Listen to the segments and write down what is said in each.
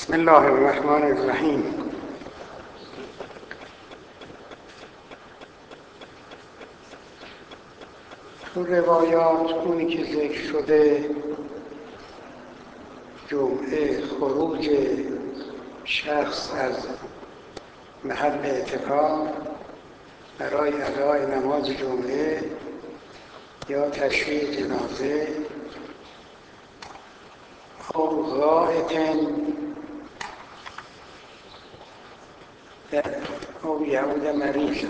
بسم الله الرحمن الرحیم. تو روایات اونی که ذکر شده جمعه خروج شخص از محل اعتکاف برای ادای نماز جمعه یا تشییع جنازه او غائط او یعود مریض،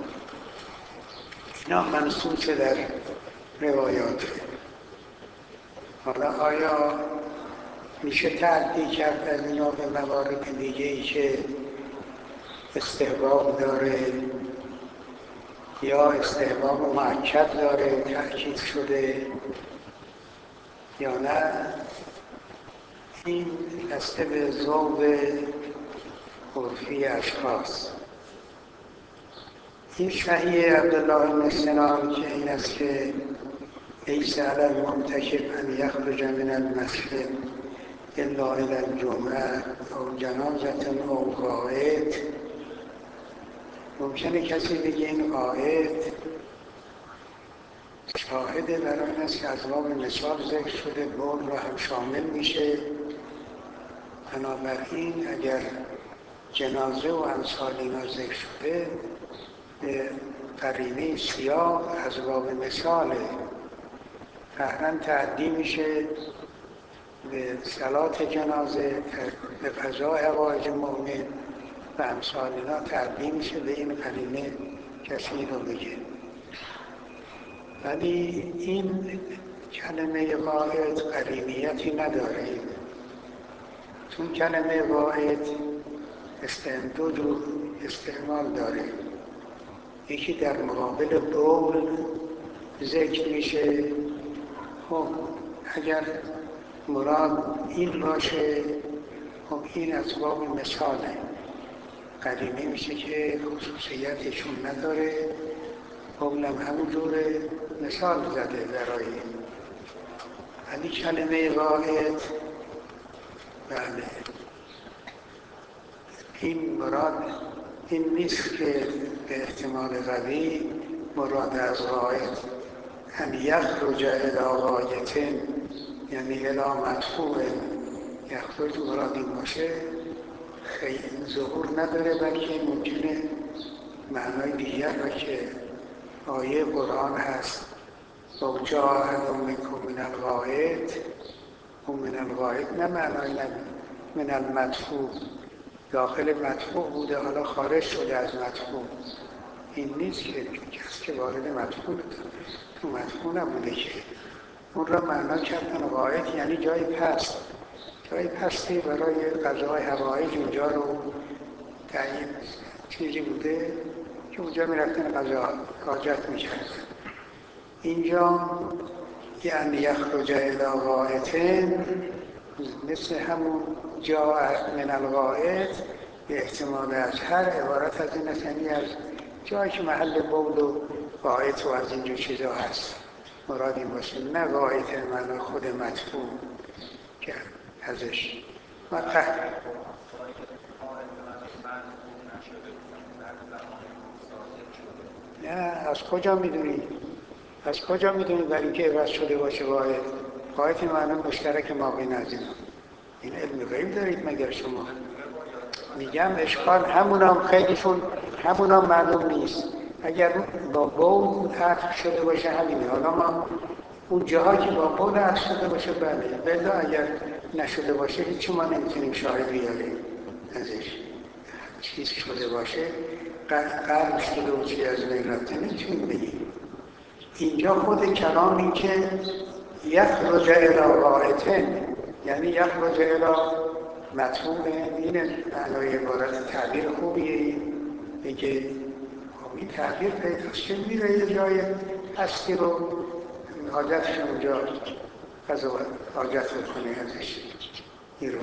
اینا منصوص در روایات. حالا آیا میشه تعدی کرد از اینا به موارد دیگه ای که استحباب داره یا استحباب مؤکد داره تأکید شده یا نه؟ این بسته به ذوق عرفی اشخاص. این صحیح عبدالله بن سنان که این است که لیس علی المعتکف ان یخرج من المسجد الا الی الجمعه او جنازه او غائط. ممکنه کسی بگه این غائط شاهده برای این است که از باب مثال ذکر شده، بول را هم شامل میشه. بنابراین اگر جنازه و امثال اینا ذکر شده به قرینه سیاق از باب مثاله، قطعاً تعدی میشه به صلات جنازه، به قضاء حوائج مؤمن و امثال اینا تعدی میشه به این قرینه کسی رو بگه. ولی این کلمه غائط قرینیتی نداره، چون کلمه غائط دو جور استعمال داره. یکی در مقابل بول ذکر میشه. خب اگر مراد این باشه، خب این از باب مثاله، قرینه میشه که خصوصیتشون نداره. بولم همون جوره، مثال زده برای این. ولی کلمه غائط بله این مراد این نیست که به احتمال قوی مراد از غائط ان یخرج الی غایة یعنی الی مدفوع یخرج مراد این باشه، خیلی ظهور نداره، بلکه ممکنه معنای دیگر را که آیه قرآن هست و جاء احد منکم من الغائط، و من الغائط نه معنای من المدفوع، داخل مدفوع بوده حالا خارج شده از مدفوع. این نیست که کسی که وارد مدفوع تو مدفوع نبوده که اون را معنا کردن غائط یعنی جای پست، جای پستی برای قضای حوائج اونجا رو تعیین چیزی بوده که اونجا میرفتن قضا حاجت میکردن. اینجا یعنی یخرج الی غائط مثل همون جا من الغائط به احتمال از هر عبارت از این است، یعنی از جایی که محل بول و غائط و از اینجور چیزا هست مراد این باشه، نه غائط معنی خود مدفوع که ازش نه. از کجا میدونی؟ از کجا میدونی برای اینکه عوض شده باشه غائط؟ غائط معنی مشترک ما بین از این علم غیب دارید مگر شما؟ میگم اشکال همونام خیلیشون همونام معلوم نیست. اگر با بول عطف شده باشه همینه. حالا ما اون جاها که با بول عطف شده باشه بله، بلا اگر نشده باشه هیچی ما نمیتونیم شاهد بیاریم ازش. چیز شده باشه قرب شده و چی از بین رفته نمیتونیم بگیم. اینجا خود کلام این که یخرج الی غائط یعنی یخرج الی مطموعه، این معنای عبارت تعبیر خوبیه. میگه این تعبیر پیداست که میره یه جای هستی رو حاجتش اونجا قضا حاجت بکنه ازش این رو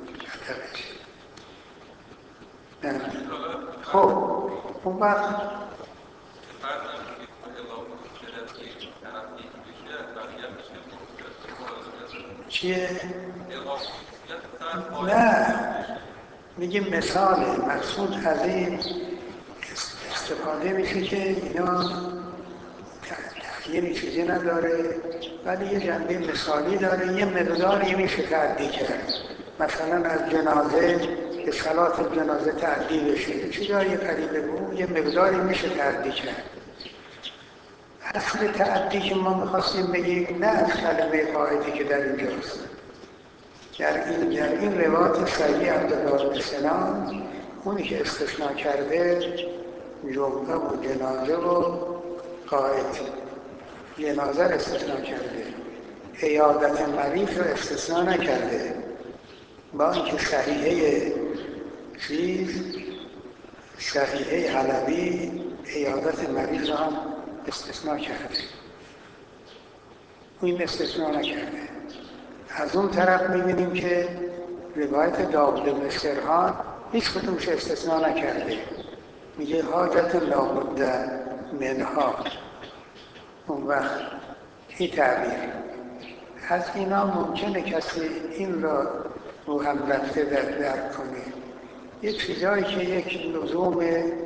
خب اون وقت چیه؟ نه میگیم مثاله، مقصود از این استفاده میشه که اینا تغییری چیزی نداره ولی یه جنبه مثالی داره، یه مقداری میشه تعدی کرد. مثلا از جنازه به صلات جنازه تعدی بشه، چیزایی قریب بود، یه مقداری میشه تعدی کرد. اصل تعدی که ما میخواستیم بگیم نه از کلمه قاعدی که در اینجاست. در این روایت صحیح عبدالله بن سلام اونی که استثناء کرده جمعه و جنازه و قاعد. جنازه رو استثناء کرده، عیادت مریض رو استثناء نکرده، با اینکه صحیحه حلبی عیادت مریض رو هم استثناء کرده، این استثناء نکرده. از اون طرف میبینیم که روایت داود بن سرحان هیچ کدومش استثناء نکرده، میگه حاجت لابد منها. اون وقت این تعبیر از اینا ممکنه کسی این را رو هم رفته درک کنه. یه چیزایی که یک لزوم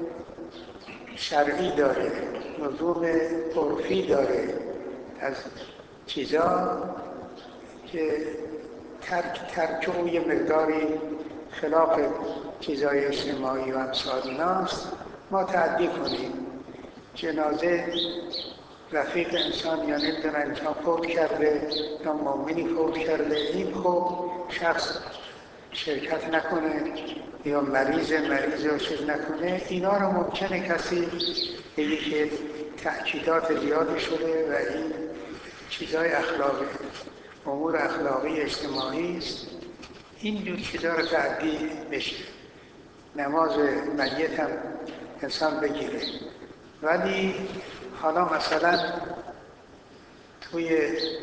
شرعی داره، لزوم عرفی داره، از چیزا که ترک او یه مقداری خلاف چیزای اجتماعی و امثال ایناست، ما تعدی کنیم. جنازه رفیق انسان یا نمیدونم انسان فوت کرده یا مؤمنی فوت کرده، این خب شخص شرکت نکنه یا مریض رو چیز نکنه، اینا رو ممکنه کسی بگه که تأکیدات زیادی شده و این چیزای اخلاقی، امور اخلاقی اجتماعی است، این جور چیزا رو تعدی بشه. نماز میت هم انسان بگیره، ولی حالا مثلا توی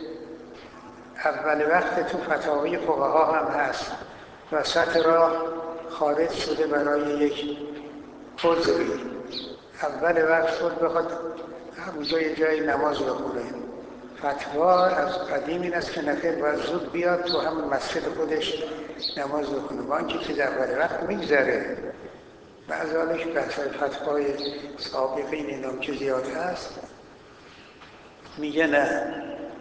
اول وقت تو فتاوی فقها هم هست، وسط راه خارج شده برای یک عذری، اول وقت شد بخواد همونجا یه جایی نماز بخونه. فتوا از قدیم این است که نخیر باید زود بیاد تو همون مسجد خودش نماز بخونه، با اینکه چیز اول وقت میگذره. بعض حالش بحثای فتوای سابقین اینام که زیاد هست میگه نه،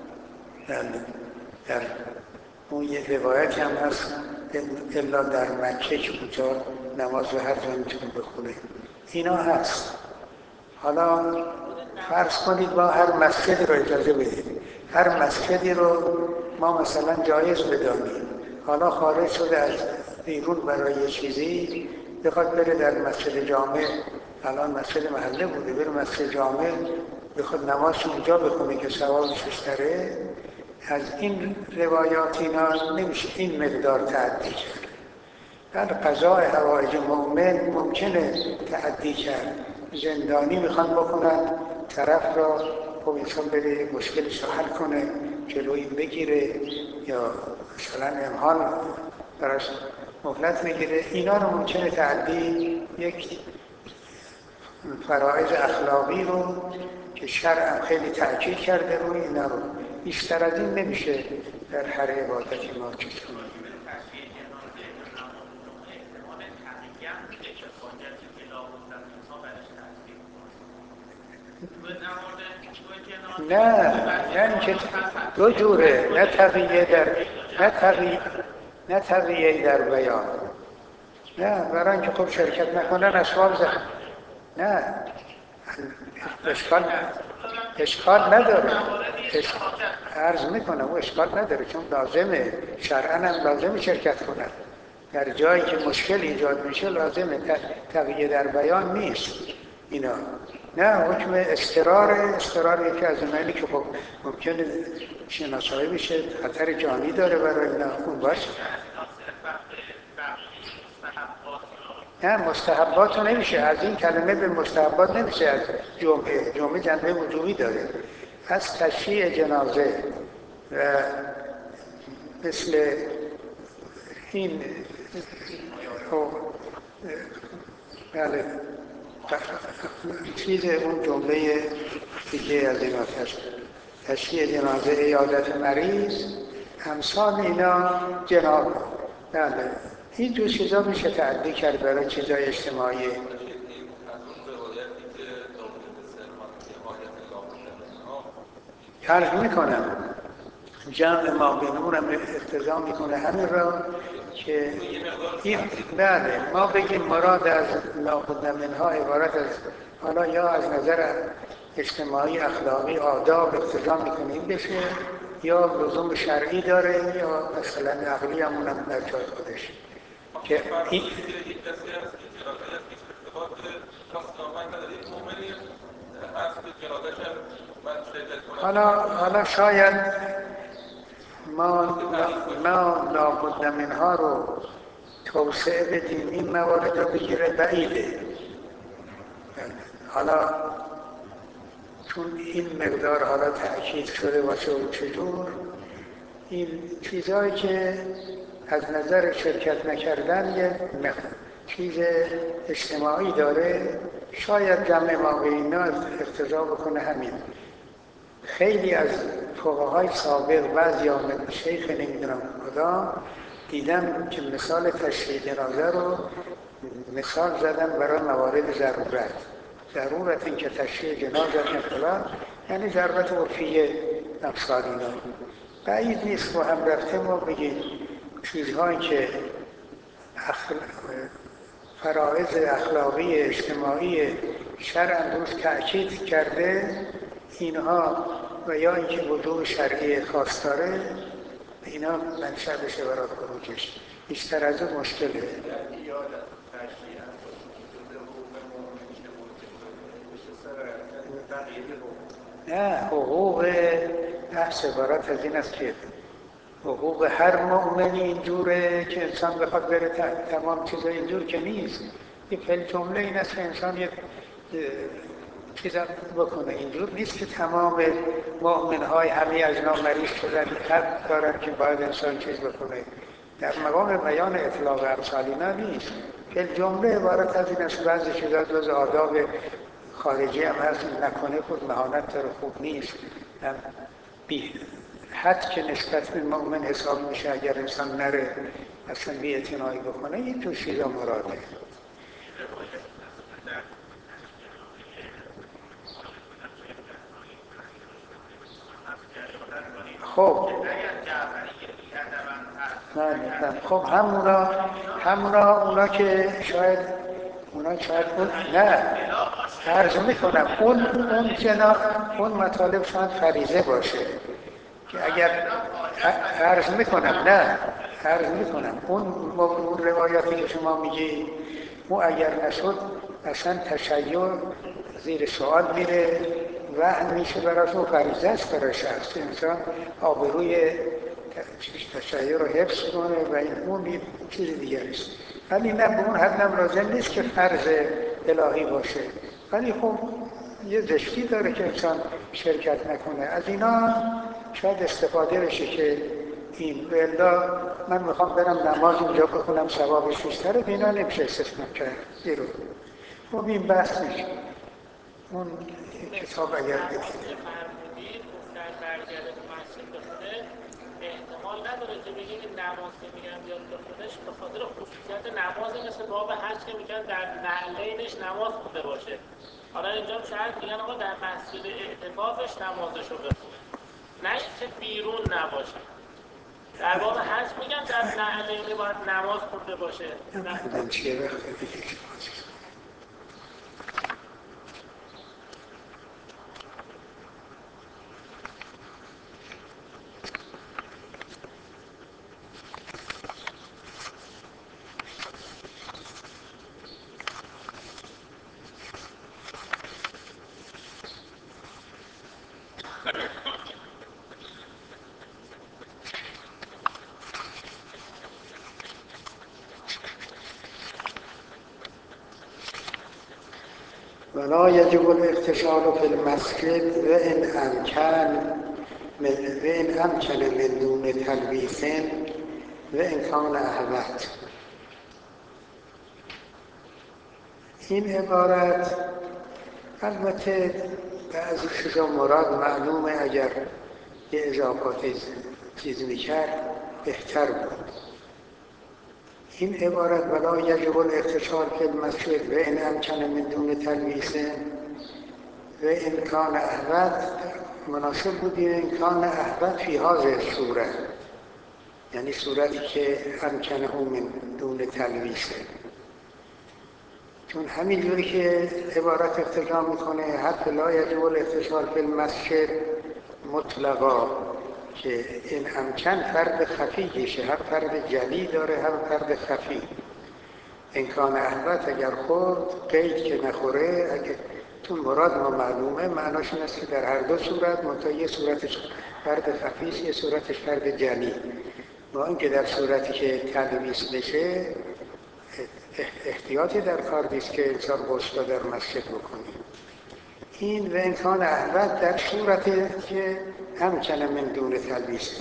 در اون یه روایت هم هست الا در مکه که اونجا نماز رو هر جا میتونه بخونه، اینا هست. حالا فرض کنید با هر مسجد رو اجازه بدید، هر مسجدی رو ما مثلا جایز بدانیم، حالا خارج شده از بیرون برای چیزی بخواد بره در مسجد جامع، الان مسجد محله بوده، بره مسجد جامع بخواد نماز اونجا بخونه که ثوابش بیشتره، از این روایات اینا نمیشه این مقدار تعدی کرد. در قضای حوائج مؤمن ممکنه تعدی کرد. زندانی میخوان بکنن طرف را، خب انسان بره مشکلش رو حل کنه، جلوی بگیره یا مثلا امحال براش مهلت میگیره، اینا رو ممکنه تعدی یک فرایض اخلاقی رو که شرع خیلی تاکید کرده روی اینا رو، بیشتر از این نمیشه در هر عبادتی ما چیز کنیم. نه اینکه دو جوره، نه تقییه در بیان، نه برای اینکه خب شرکت نکنن اسباب زن، نه اشکال نداره، عرض میکنم و اشکال نداره، چون لازمه، شرعاً هم لازمه شرکت کنن. در جایی که مشکل ایجاد میشه لازمه، تقییه در بیان نیست اینا. نه حکم استقرار یکی از اونایی که خب ممکنه شناسایی بشه، خطر جانی داره برای اینا، اون باشه. نه مستحبات رو نمیشه، از این کلمه به مستحبات نمیشه، از جمعه جنبه وجوبی داره. از تشییع جنازه و مثل این بله چیز اون جمله دیگه از اینا تشییع جنازه، عیادت مریض، امثال اینا جناب، بله این دو چیزا میشه تعدی کرد برای چیزای اجتماعی. عرض میکنم جمع ما بینونم اقتضا میکنه همین را که این بله ما بگیم مراد از لابد منها عبارت از حالا یا از نظر اجتماعی اخلاقی آداب اقتضا میکنه این بشه یا لزوم شرعی داره یا مثلا عقلی همونم در جای خودش که این حالا شاید ما لابد منها رو توسعه بدیم این موارد رو بگیره بعیده. حالا چون این مقدار حالا تأکید شده باشه و چجور این چیزهایی که از نظر شرکت نکردن یه چیز اجتماعی داره شاید جمع ما به اینا اقتضا بکنه همین. خیلی از فقهای سابق بعضیا شیخ نمیدونم کدام دیدم که مثال تشریع جنازه رو مثال زدن برای موارد ضرورت این که تشریع جنازه فلان یعنی ضرورت عرفی امثال اینا بعید نیست و هم رفته ما بگیم چیزهایی که فرائض اخلاقی اجتماعی شرع روز تأکید کرده اینها و یا اینکه وجوه شرعی خاص داره اینا منشأ بشه برای خروجش بیشتر از اون مشکله. نه حقوق بحث عبارت از این است که حقوق هر مؤمنی اینجوره که انسان بخواد بره تمام چیزا اینجور که نیست. یه فعل جمله این است که انسان یه چیزا بکنه اینجور نیست که تمام مؤمن‌های همه اجناس مریض شدن حق دارن که باید انسان چیز بکنه. در مقام بیان اطلاق امثالینا نیست. فعل جمله عبارت از این است بعضی چیزا جز آداب خارجی هم هست نکنه خود مهانت داره خوب نیست. حد که نسبت به مؤمن حساب میشه اگر انسان نره اصلا بی اعتنایی بکنه این تو چیزا مراده. خب خب همونا اونا که شاید نه عرض میکنم اون مطالب شاید فریضه باشه که اگر عرض میکنم اون روایاتی که شما میگی اون اگر نشد اصلا تشیع زیر سوال میره وهم میشه براشون فریضه است برای شخص انسان آبروی تشیع رو حفظ کنه و اون چیز دیگر است ولی نه به اون حدم لازم نیست که فرض الهی باشه ولی خب یه زشتی داره که انسان شرکت نکنه از اینا شاید استفاده بشه که این بلا من میخوام برم نماز اونجا بخونم ثوابش بیشتره به اینا نمیشه استثنا کرد بیرون خب این بحث میشه اون کتاب اگر بکنید احتمال نداره که بگیم این نماز که میگن بیاد بخونش به خاطر خصوصیت نماز مثل باب حج که میگن در نعلینش نماز خونده باشه حالا اینجا شاید میگن آقا در مسجد اعتکافش نمازشو بخونه نه اینکه بیرون نباشه در باب حج میگن در نعلین باید نماز خونده باشه نه چیه وقت دیگه ولا يجب الاغتسال في المسجد وإن أمكن من دون تلبيس وإن كان أهبت. این عبارت البته بعضی چیزا مراد معلومه اگر یه اضافات چیز میکرد بهتر بود. این عبارت ولا یجب الاغتسال فی المسجد و ان امکن من دون تلویث و امکان احوط مناسب بود امکان احوط فی هذه صورت، یعنی صورتی که امکنه من دون تلویث، چون همینجوری که عبارت اقتضا میکنه حتی لا یجب الاغتسال فی المسجد مطلقا که این امکن فرد خفیشه، هم فرد جلی داره هم فرد خفی. امکان احوط اگر خورد قید که نخوره، اگر تو مراد ما معلومه معناش این است که در هر دو صورت منتها یه صورتش فرد خفیست یه صورتش فرد جلی، با اینکه در صورتی که تلویث بشه احتیاطی در کار نیست که انسان غسل در مسجد بکنه. این و امکان احوط در صورتی که امکنه من دون تلویث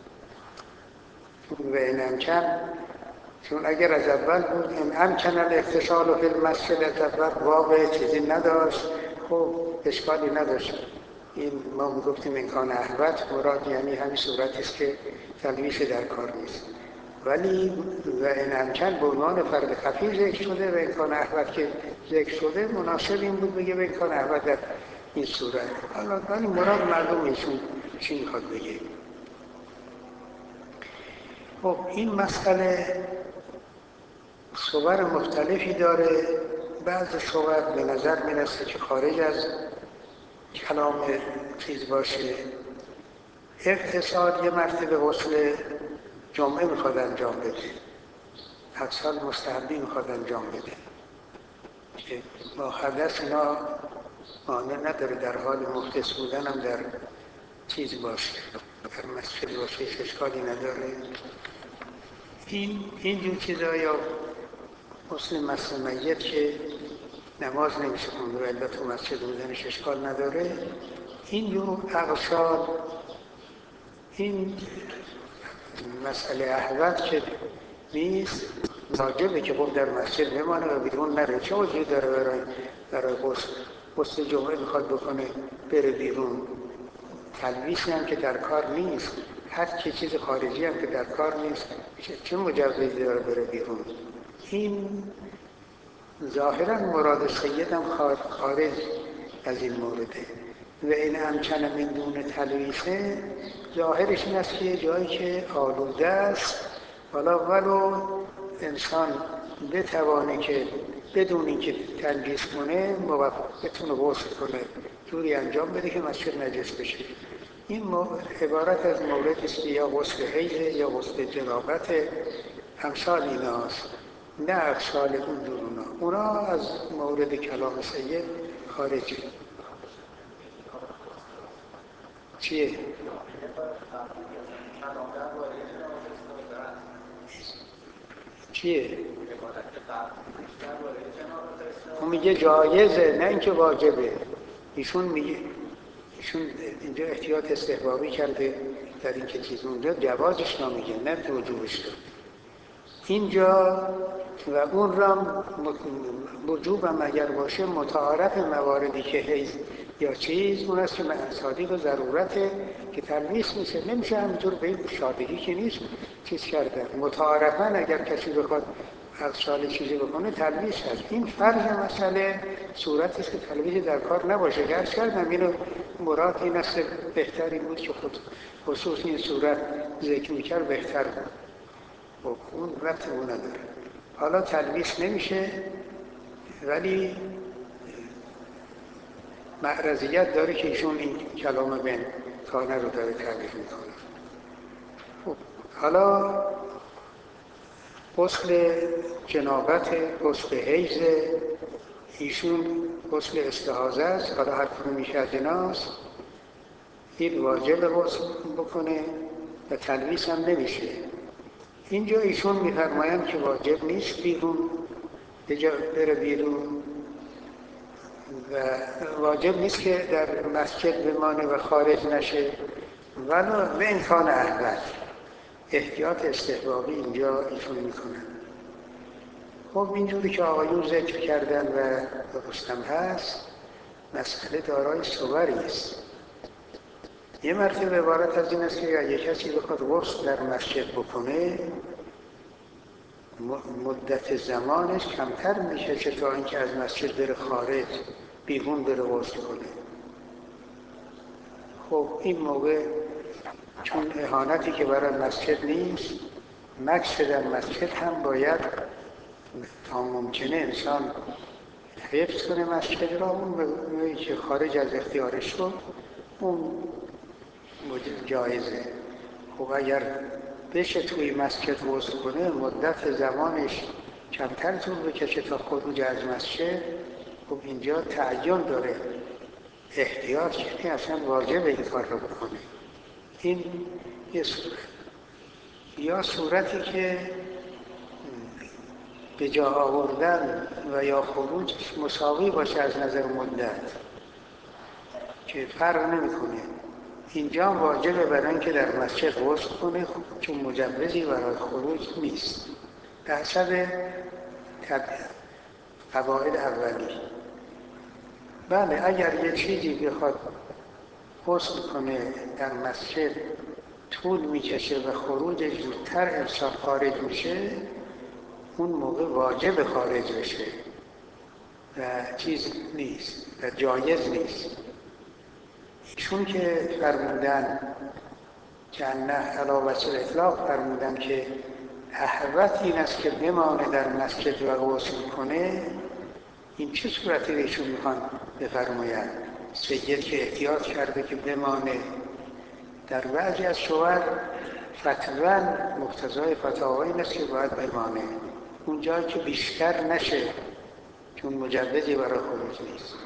و این امکن، چون اگر از اول بود این امکن الاغتسال فی المسجد از اول واقع چیزی نداشت خب اشکالی نداشت. این ما میگفتیم امکان احوط مراد یعنی همین صورتی است که تلویث در کار نیست، ولی و این امکن به عنوان فرد خفی ذکر شده و امکان احوط که ذکر شده مناسب این بود بگه به امکان احوط در این صورت. ولی مراد معلوم ایشون چی میخواد بگه. خب این مسئله صور مختلفی داره. بعض صور به نظر میرسه که خارج از کلام چیز باشه. اغتسال یه مرتبه غسل جمعه میخواد انجام بده، اغتسال مستحبی میخواد انجام بده که با حدث اینا مانع نداره، در حال محدث بودن هم در چیز باشه، در مسجد باشه اشکالی نداره. اینجور چیزا یا غسل مس میت که نماز نمیشه خوند و الا تو مسجد بودنش اشکال نداره. اینجور اغسال این مسئله احوط که نیست، واجبه که خب در مسجد بمانه و بیرون نره. چه وجود داره برای غسل جمعه میخواد بکنه بره بیرون؟ تلویثی هم که در کار نیست، هر چیز خارجی هم که در کار نیست، چه مجوزی داره بره بیرون؟ این ظاهرا مراد سید هم خارج از این مورده. و این امکن من دون تلویثه ظاهرش این است که یه جایی که آلوده است حالا ولو انسان بتوانه که بدون اینکه تلویث کنه بتونه غسل کنه جوری انجام بده که مسجد نجس بشه. این عبارت از موردی است که یا غسل حیض یا غسل جنابت امثال ایناست، نه اغسال اون جور اونا از مورد کلام سید خارجی. چیه؟ چیه؟ اون میگه جایزه نه اینکه واجبه. ایشون میگه، ایشون اینجا احتیاط استحبابی کرده در این که چیز، اونجا جوازش نمیگه نه وجوبش داره. اینجا و اون را وجوب هم اگر باشه متعارف مواردی که حیض یا چیز اون است که صادق و ضرورته که تلویث میشه، نمیشه همینطور به این سادگی که نیست چیز کرده. متعارفاً اگر کسی بخواد اغسال چیزی بکنه تلویث هست. این فرض مسئله صورتی است که تلویث در کار نباشه. گرد کردم اینو مراد این است بهتری بود که خود خصوص این صورت ذکر میکرد بهتر بود. خب اون ربطی اون نداره. حالا تلویث نمیشه ولی معرضیت داره که ایشون این کلام بین کانه رو داره تعریف میکنه. خب حالا غسل جنابت، غسل حیض، ایشون غسل استحاضه است، حالا هر کنون میشه از ایناست، این واجب غسل بکنه و تلویث هم نمیشه. اینجا ایشون میفرمایند که واجب نیست بیرون بره بیرون و واجب نیست که در مسجد بمانه و خارج نشه، ولی به امکان احوط احتیاط استحبابی اینجا ایشون میکنن. خب اینجوری که آقایون ذکر کردن و درستم هست، مسئله دارای صوری است. یه مرتبه عبارت از این است که اگه کسی بخواد غسل در مسجد بکنه مدت زمانش کمتر میشه تا اینکه از مسجد بره خارج، بیرون بره غسل کنه. خب این موقع چون اهانتی که برای مسجد نیست، مکث در مسجد هم باید تا ممکنه انسان حفظ کنه مسجد را. اون موقعی که خارج از اختیارش شد اون جایزه. خب اگر بشه توی مسجد غسل کنه، مدت زمانش کمتر طول بکشه تا خروج از مسجد، خب اینجا تعین داره، احتیاط کنه، اصلا واجب این کار رو بکنه. این یه صورت. یا صورتی که به جا آوردن و یا خروجش مساوی باشه از نظر مدت که فرق نمی‌کنه. اینجا واجبه برای اینکه در مسجد غسل کنه، چون مجوزی برای خروج نیست به حسب قواعد اولی. بله اگر یه چیزی بخواد غسل کنه در مسجد طول میکشه و خروجش زودتر انسان خارج میشه، اون موقع واجب خارج بشه و چیز نیست و جایز نیست. چون که فرمودن که نه علاوه اطلاق فرمودن که احوط این است که بمانه در مسجد و غسل کنه، این چه صورتی ایشون میخوان بفرمایند؟ سید که احتیاط کرده که بمانه. در بعضی از صور فتوا مقتضای فتاوی این است که باید بمانه اونجایی که بیشتر نشه، چون مجوزی برای خروج نیست.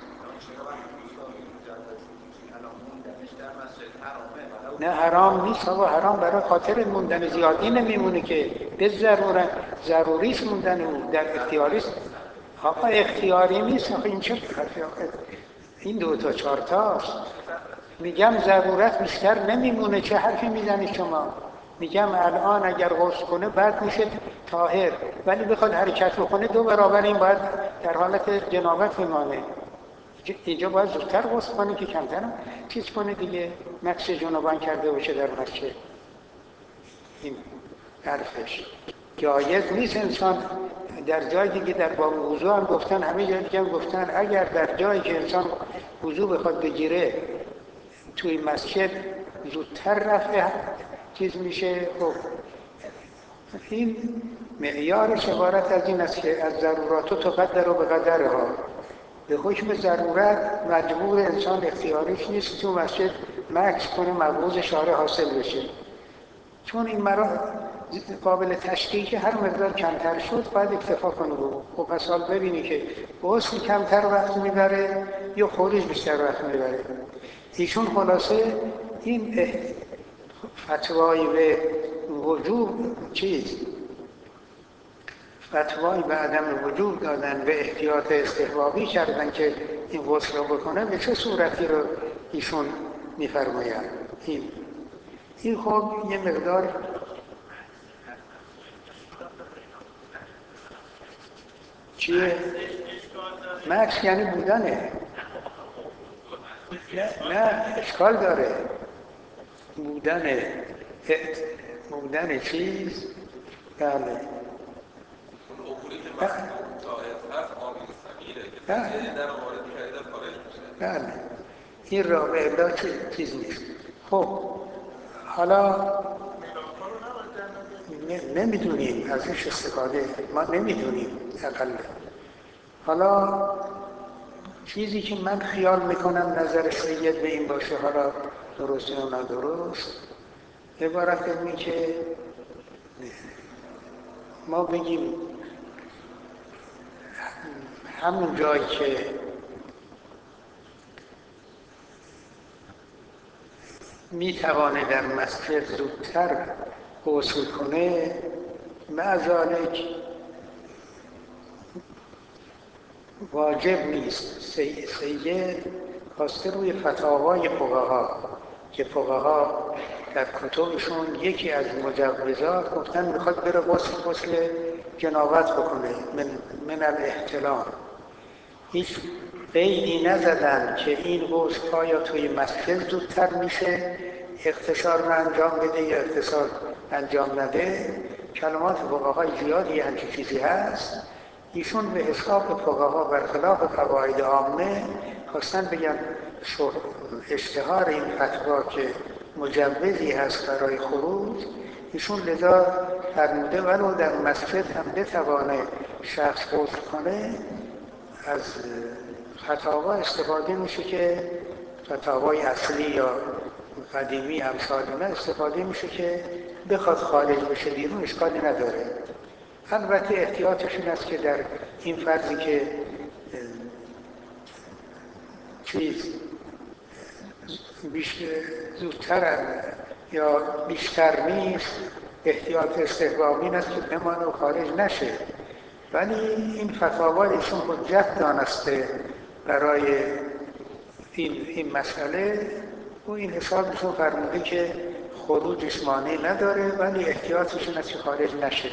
نه حرام نیست آقا، حرام برای خاطر موندن زیادی نمیمونه که به ضروریست موندن او، در اختیاریست. آقا اختیاری نیست. آقا این چه حرفی؟ این 2 تا 4 تاست. میگم ضرورت بیشتر نمیمونه. چه حرفی میزنی شما؟ میگم الان اگر غسل کنه بعد میشه طاهر، ولی بخواد حرکت بکنه 2 برابر این باید در حالت جنابت بمانه. اینجا باید زودتر غسل کنه که کمتر چیز کنه دیگه، مکث جنابان کرده باشه در مسجد. این حرفش جایز نیست. انسان در جای دیگه در باب وضو هم گفتن، همه جای دیگه هم گفتن، اگر در جایی که انسان وضو بخواد بگیره توی مسجد زودتر رفع چیز میشه. خب این معیارش عبارت از این است که از ضرورات تقدر و به قدرها. به حکم ضرورت مجبور انسان اختیاریش نیست تو مسجد مکث کنه مبعوض شارع حاصل بشه. چون این قابل تشکیک هر مقدار کمتر شد باید اکتفا کنه رو. خب پس حال ببینی که غسل کمتر وقت میبره یا خروج بیشتر وقت میبره. ایشون خلاصه این فتوای به وجوب فتوای به عدم وجوب دادن، به احتیاط استحبابی کردن که این غسل رو بکنه. به چه صورتی رو ایشون میفرمایند؟ این خب یه مقدار چیه؟ مکث یعنی بودنه. نه اشکال داره. بودن چیز. بله بله این را به الا چیز نیست. خب حالا نمیدونیم ازش استفاده، ما نمیدونیم اقل. حالا چیزی که من خیال میکنم نظر سید به این باشه، حالا درست یا ندرست، عبارت اینه که ما بگیم همون جایی که میتوانه در مسجد زودتر غسل کنه، معذالک واجب نیست. سید خواسته روی فتاوای فقها که فقها در کتبشون یکی از مجوزات گفتن میخواد بره غسل جنابت بکنه من الاحتلام، هیچ قیدی نزدن که این غسل آیا توی مسجد زودتر میشه اغتسال رو انجام بده یا اغتسال انجام نده. کلمات فقهای زیادی همچین چیزی هست. ایشون به حساب فقها برخلاف قواعد عامه خواستن بگن اشتهار این فتوا که مجوزی هست برای خروج، ایشون لذا فرموده ولو در مسجد هم بتوانه شخص غسل کنه. از فتاوا استفاده میشه که فتاوای اصلی یا قدیمی امثال اینا استفاده میشه که بخواد خارج بشه بیرون اشکالی نداره. البته احتیاطش این است که در این فرضی که زودتر یا بیشتر نیست، احتیاط استحبابی این است که بمانه و خارج نشه. ولی این فتاوای ایشون حجت دانسته برای این مسئله و این حساب ایشون فرموده که خروجش مانع نداره، ولی احتیاطش این است که خارج نشه.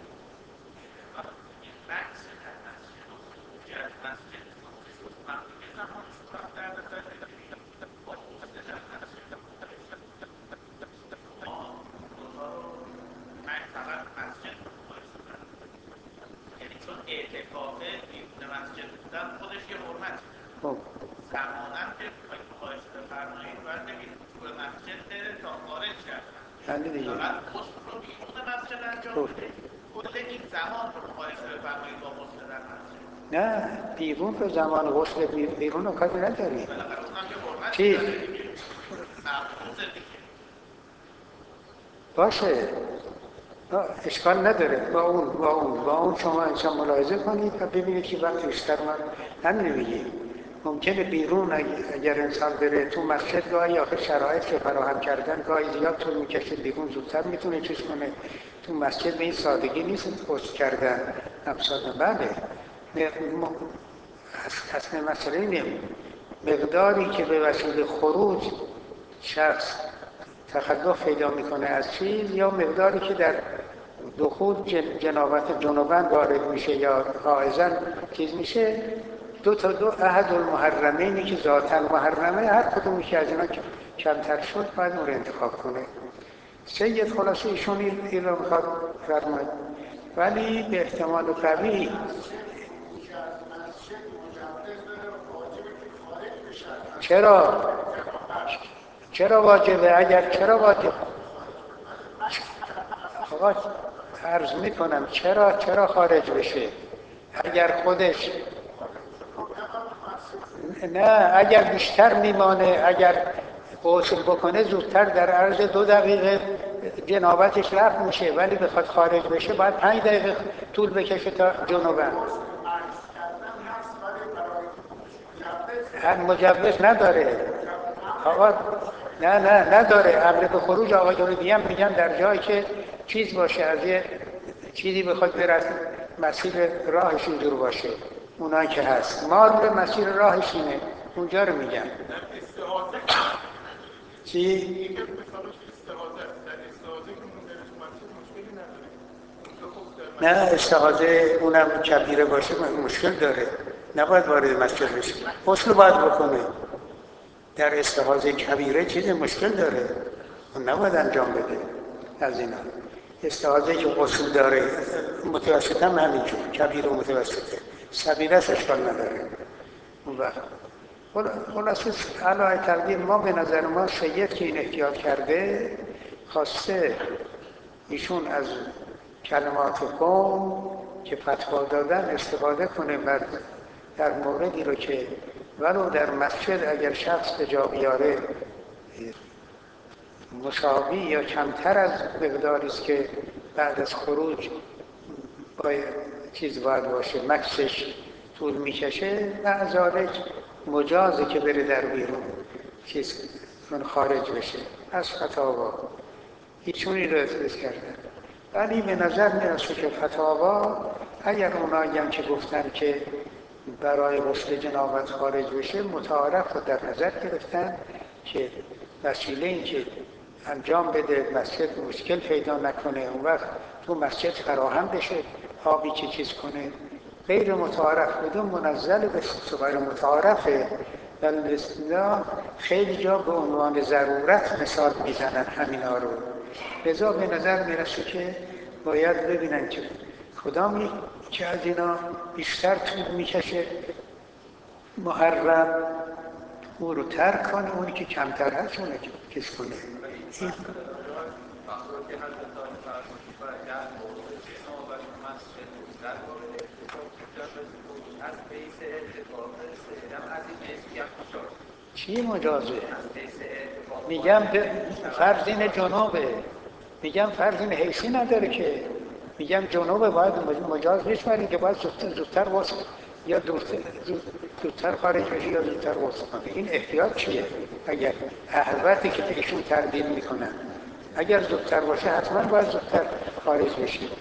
نه بیرون رو زمان غسل بیرون رو کاری نداری. چی؟ باشه اشکال نداره. با اون شما انسان ملاحظه کنید و ببینید که وقتی بیشتر همین میگی. ممکنه بیرون اگر انسان بره تو مسجد گاهی آخر شرایط که فراهم کردن گاهی زیاد طول میکشه، بیرون زودتر میتونه چیز کنه. تو مسجد به این سادگی نیست غسل کردن. بله اصل مسئله اینه مقداری که به وسیله خروج شخص تخلف پیدا میکنه از چیز، یا مقداری که در دخول جنابت جنوبن وارد میشه یا حائزن چیز میشه. دو احد المحرمینی که ذاتاً محرمه، هر کدومی که از اینا کمتر شد باید اون رو انتخاب کنه. سید خلاصه ایشون این رو میخواد فرماید، ولی به احتمال قوی چرا واجبه؟ اگر چرا واجبه؟ آقا عرض میکنم چرا خارج بشه؟ اگر خودش نه، اگر بیشتر میمانه، اگر غسل بکنه زودتر در عرض 2 دقیقه جنابتش رفع میشه، ولی بخواد خارج بشه باید 5 دقیقه طول بکشه تا جنوبت. مجوز نداره آقا. نه نداره. امر به خروج آقایون میگن در جایی که چیز باشه، از یه چیزی بخواد برسه مسیر راهش اینجور باشه، اونایی که هست مار مسیر راهش اینه، اونجا رو میگن. چی؟ نه استعاذه اونم کبیره باشه مشکل داره، نباید وارد مسجد بشه. غسل باید بکنه. در استعاذه کبیره چیز مشکل داره، اون نباید انجام بده. از اینا استعاذه که غسل داره، متوسط هم همینجور، کبیره و متوسطه، صغیره اشکال نداره. اون وقت خلاصه علاوه تقدیر ما به نظر ما سید که این احتیاط کرده خواسته ایشون از کلمات قوم که فتوا دادن استفاده کنه در موردی رو که ولو در مسجد اگر شخص به جا بیاره مساوی یا کمتر از مقداری است که بعد از خروج باید چیز باید باشه، مکسش طول میکشه، معذالک مجازه که بره در بیرون چیز من خارج بشه از فتاوا. هیچونی رو افرز کردن. ولی به نظر میرسه که فتاوا اگر اونایی هم که گفتن که برای غسل جنابت خارج بشه متعارف رو در نظر گرفتن که وسیله این که انجام بده مسجد مشکل پیدا نکنه، اون وقت تو مسجد فراهم بشه آبی که چیز کنه. غیر متعارف بدون منزل به غیر متعارفه. ولی خیلی جا به عنوان ضرورت مثال میزنن همینا رو. لذا به نظر میرسه که باید ببینن که کدام که از اینا بیشتر طول میکشه محرم او رو ترک کنه، اونی که کمتر هست اونه که کس کنه. این چی مجازه؟ میگم فرض این جنوبه، میگم فرض این حیثی نداره که، میگم جنوبه باید مجاز نیست برای که باید زودتر واسه یا زودتر خارج بشه یا زودتر واسه کنه. این احتیاط چیه؟ اگر البته که ایشون تردید میکنن اگر زودتر باشه حتما باید زودتر خارج بشه.